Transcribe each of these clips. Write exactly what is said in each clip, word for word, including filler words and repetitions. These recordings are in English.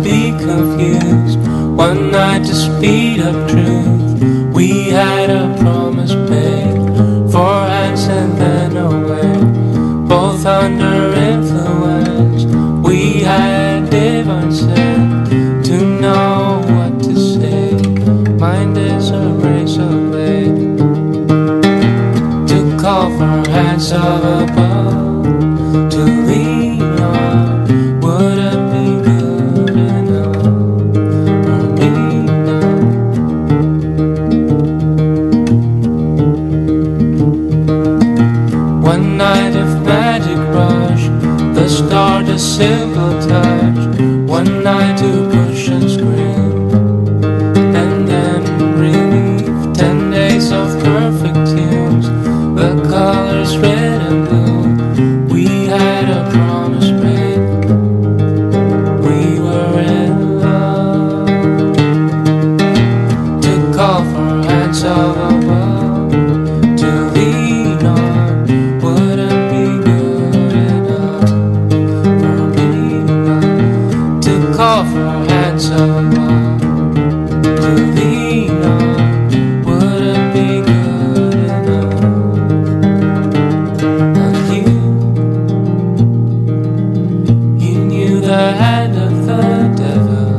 be confused. One night to speed up truth. We had a promise made, four hands and then away, both under influence. We had divine sense to know what to say. Mind is a razor blade to call for hands of above, to lean on. Would it be good enough for me now? One night of magic rush, the start a simple touch. One night to push and scream, and then relief. Ten days of perfect tunes, the colors red and blue. We had a promise made, we were in love, to call for hands of above, to lean on. Would it be good enough for me now? To call for hands of above, to lean on. Would it be good enough? And you, you knew the hand of the devil,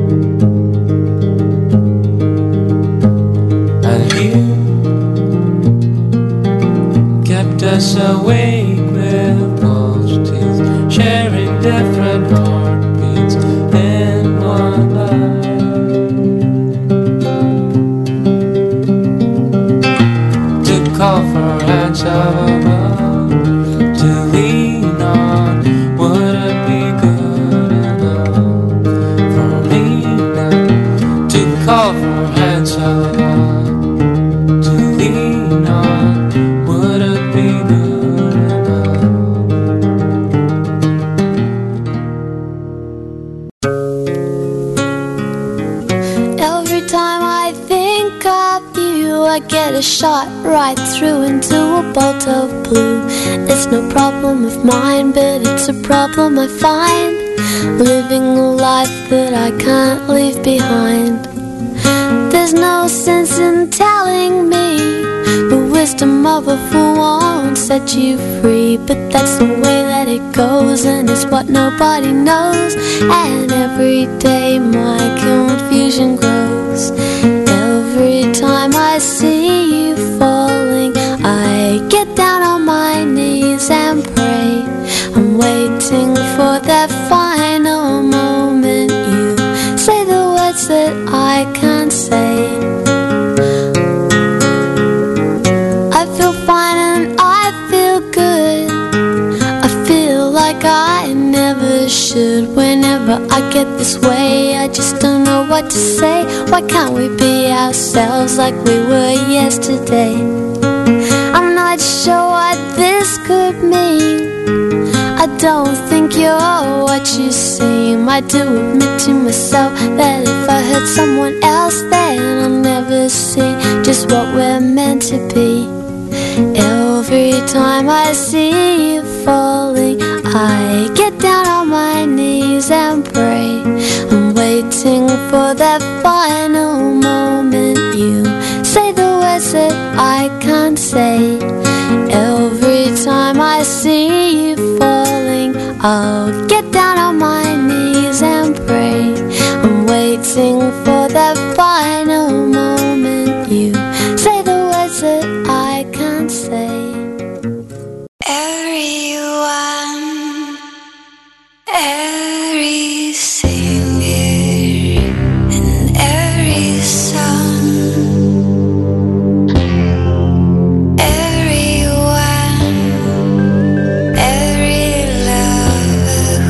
and you kept us awake with false teeth, sharing different heartbeats in one life. To call for hands of above, to lean on. Would it be good enough for me now? To call for hands of above, to lean on. Would it be good enough? Every time I think of you, I get a shot right through into a bolt of blue. It's no problem of mine, but it's a problem I find, living a life that I can't leave behind. There's no sense in telling me the wisdom of a fool won't set you free, but that's the way that it goes, and it's what nobody knows. And every day my confusion grows. Every time I see you falling, I get down on my knees and pray. I'm waiting for that final moment. You say the words that I can't say. I feel fine and I feel good. I feel like I never should. Whenever I get this way, I just don't know what to say. Why can't we be ourselves like we were yesterday? I'm not sure what this could mean. I don't think you're what you seem. I do admit to myself that if I hurt someone else, then I'll never see just what we're meant to be. Every time I see you falling, I get down on my knees and pray. I'm waiting for that final moment. You say the words that I can't say. Every time I see you falling, I'll get down on my knees and pray. I'm waiting for that final moment. You say the words that I can't say. Everyone, every singer and every song, everyone, every lover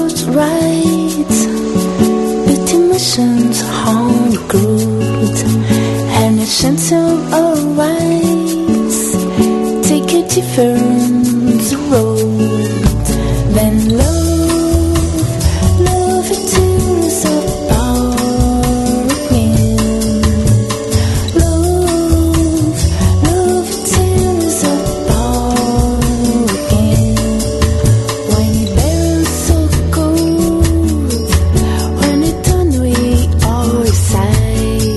was right. Beauty missions on the good, and it sent him alright. Take a different road. Then love, love it till it's about again. Love, love it till it's about again. When it burns so cold, when it turns we all side.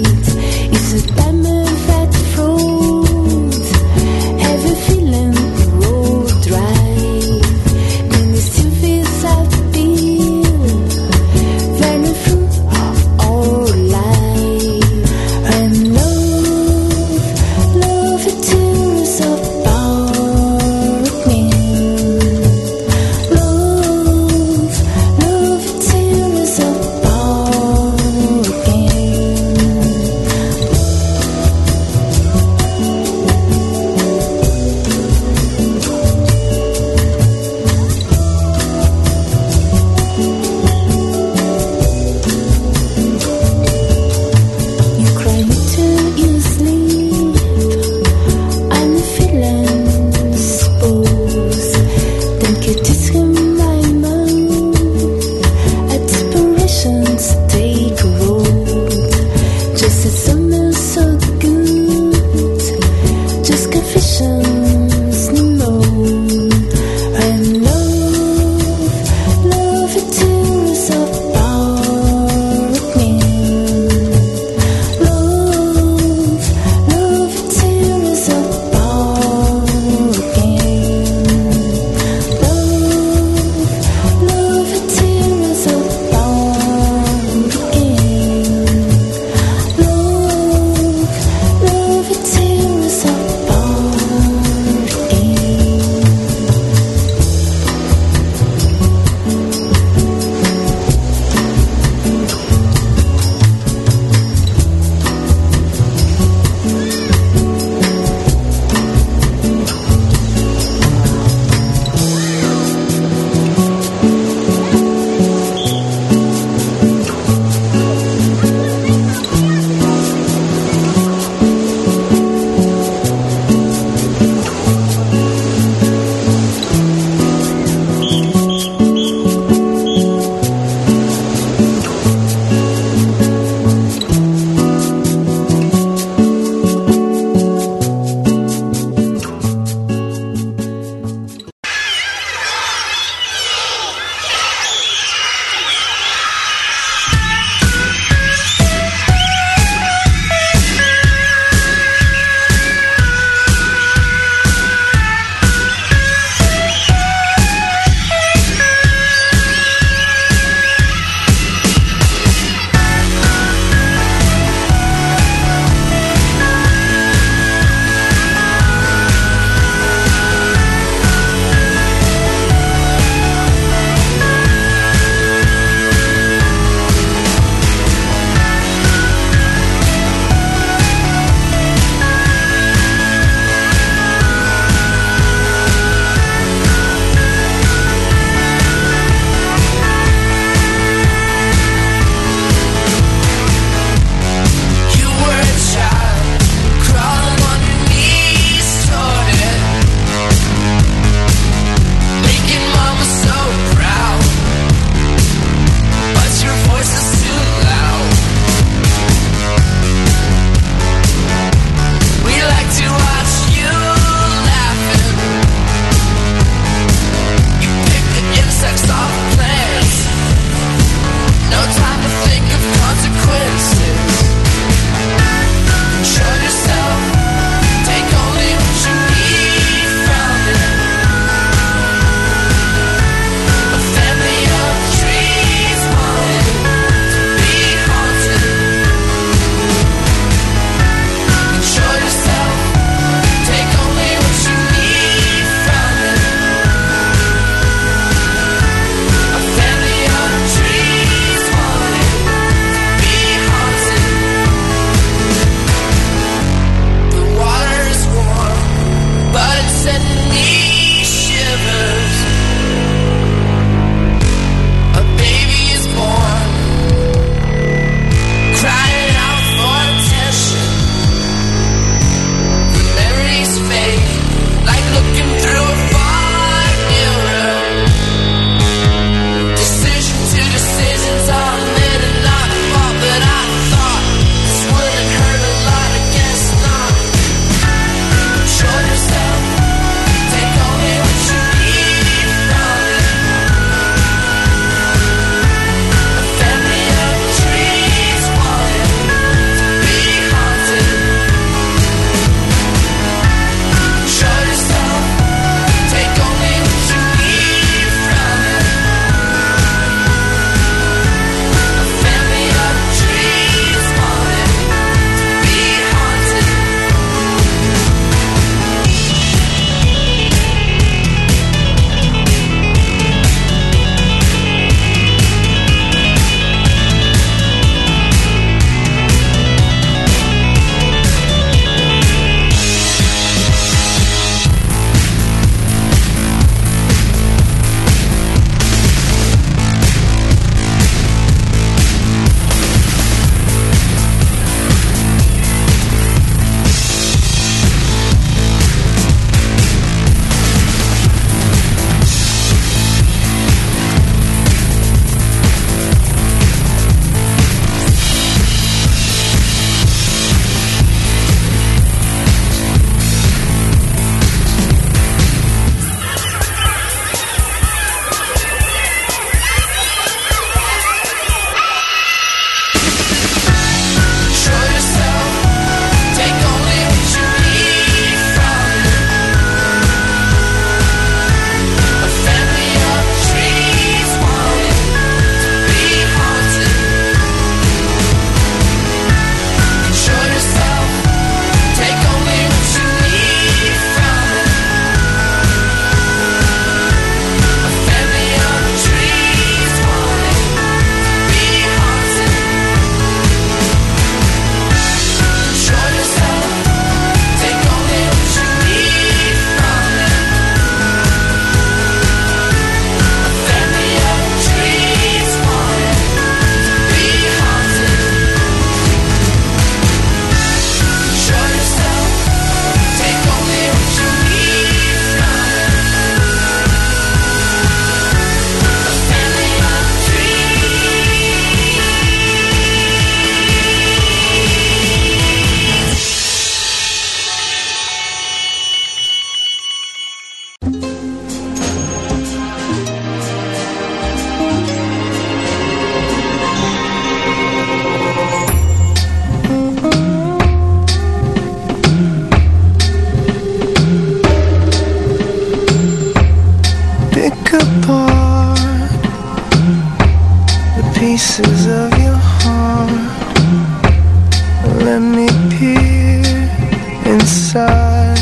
pieces of your heart. Let me peer inside.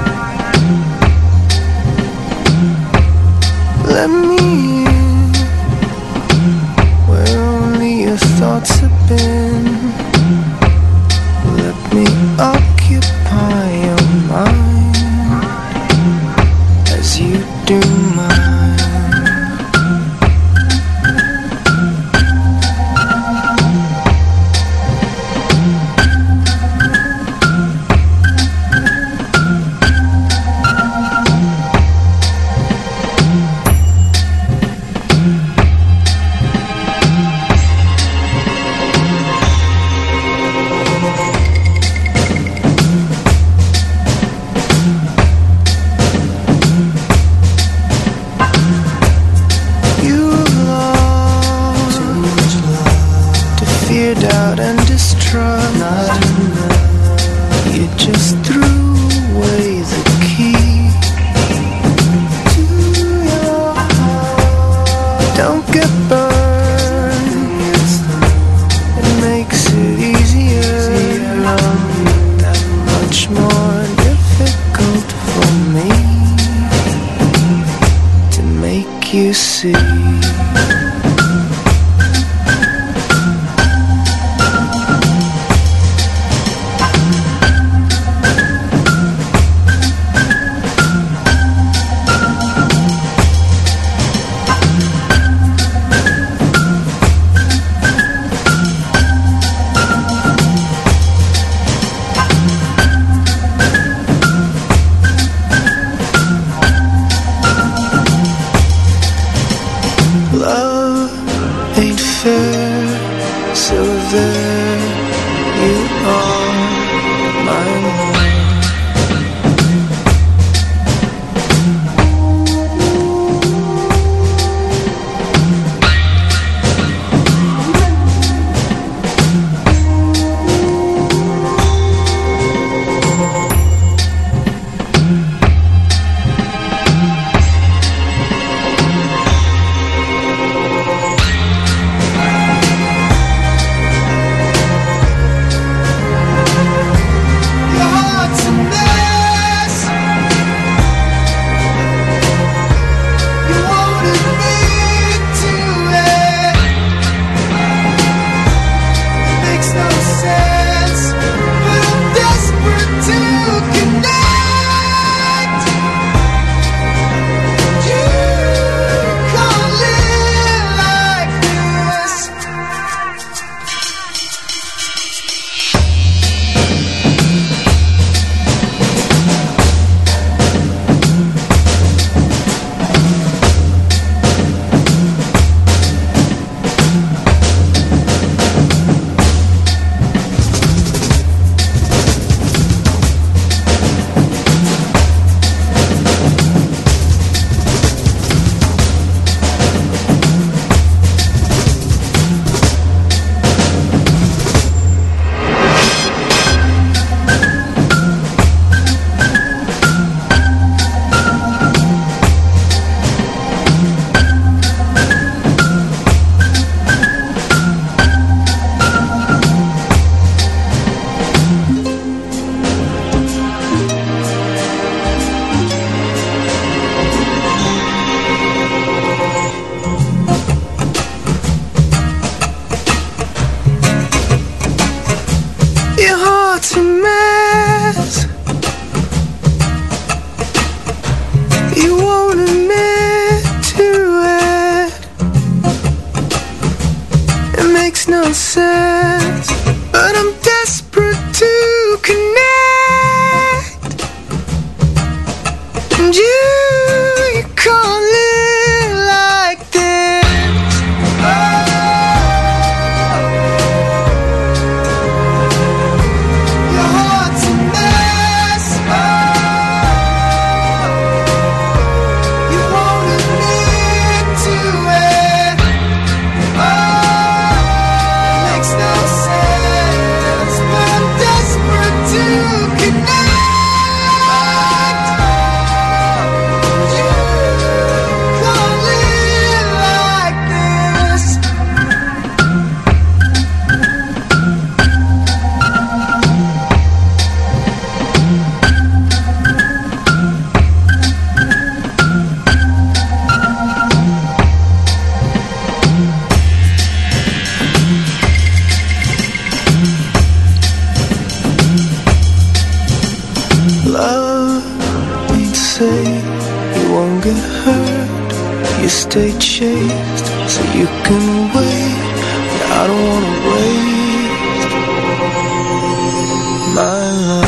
Let me in where only your thoughts have been. Let me occupy your mind as you do mine. Doubt and distrust. You just threw away the key to your heart. Don't get burned. It makes it easier. That much more difficult for me to make you see. Makes no sense. stay chaste so you can wait. But I don't wanna wait, my love.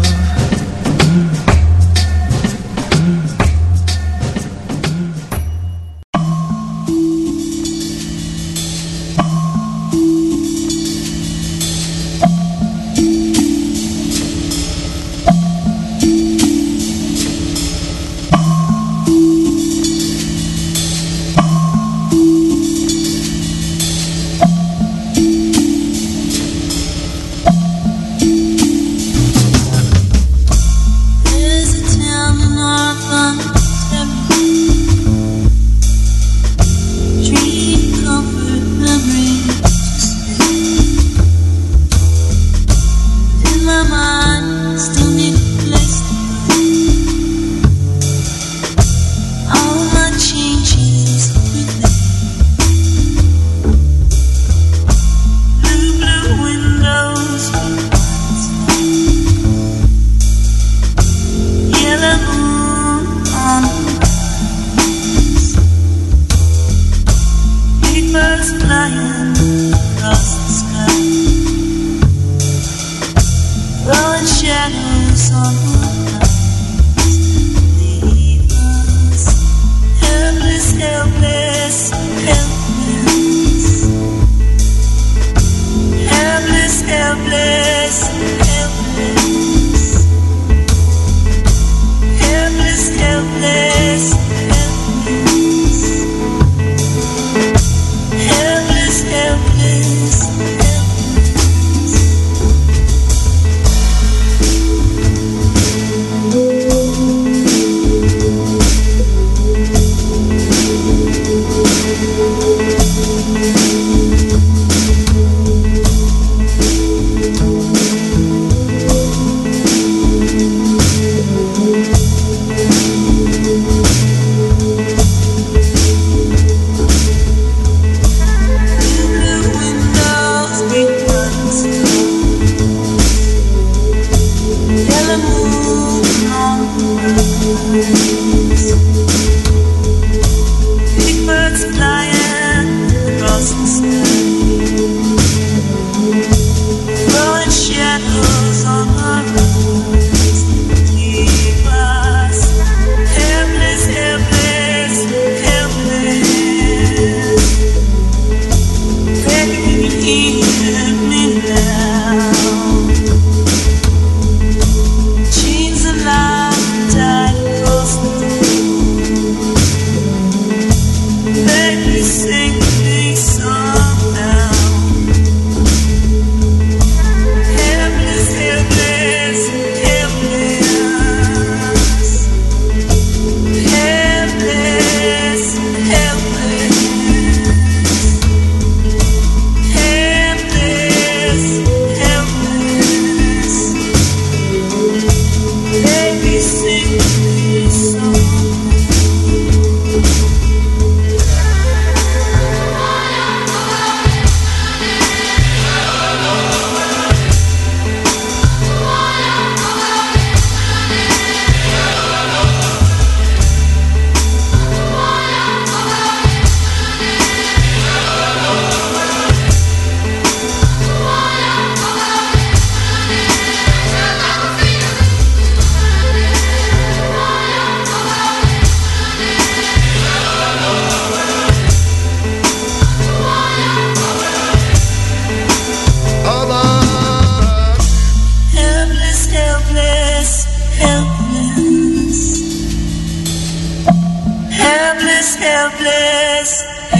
helpless,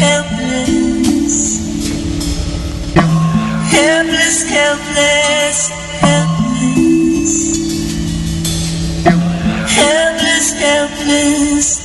helpless, helpless, helpless, helpless, helpless, helpless.